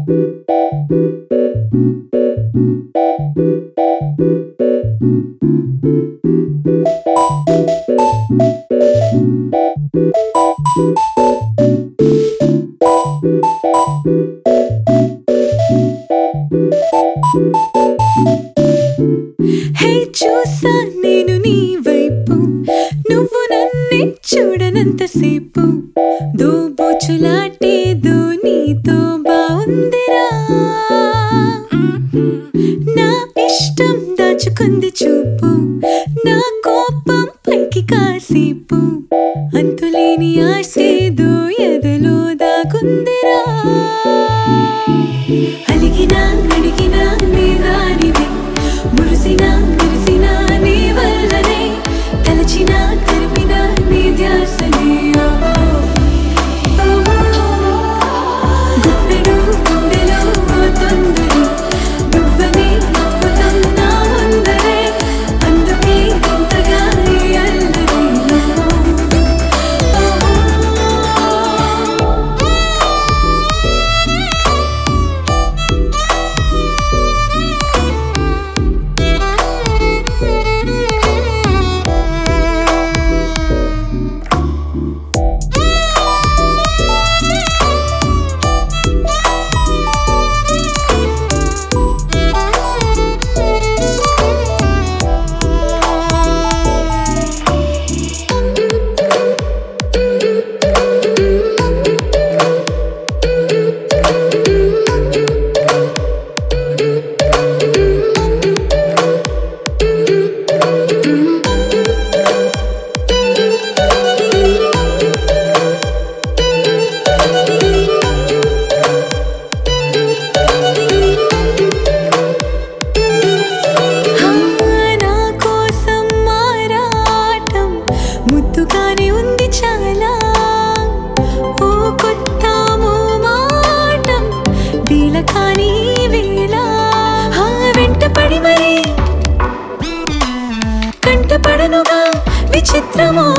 హే చూసా నేను నీ వైపు, నువ్వు నన్నే చూడనంతసేపు, దోబూచులాటేదో నీతో బావుందిరా. నా ఇష్టం దాచుకుంది చూపు, నా కోపం పైకి కాసేపు, అంతులేని ఆశేదో ఎదలో దాగుందిరా. అలిగినా అడిగినా నీ దానివే, మురిసినా మెరిసినా నీ వల్లనే, తలచినా తరిమినా నీ ధ్యాసనే. గుప్పెడు గుండెలో తొందరే, నువ్వనే అద్భుతం నా ముందరే, అందుకే ఇంతగా ఈ అల్లరి. ముద్దుగానే ఉంది చాలా, ఓ కొత్త మోమాటం వీల కానీ వేళ, వెంటపడి మరి కంటపడనుగా విచిత్రమో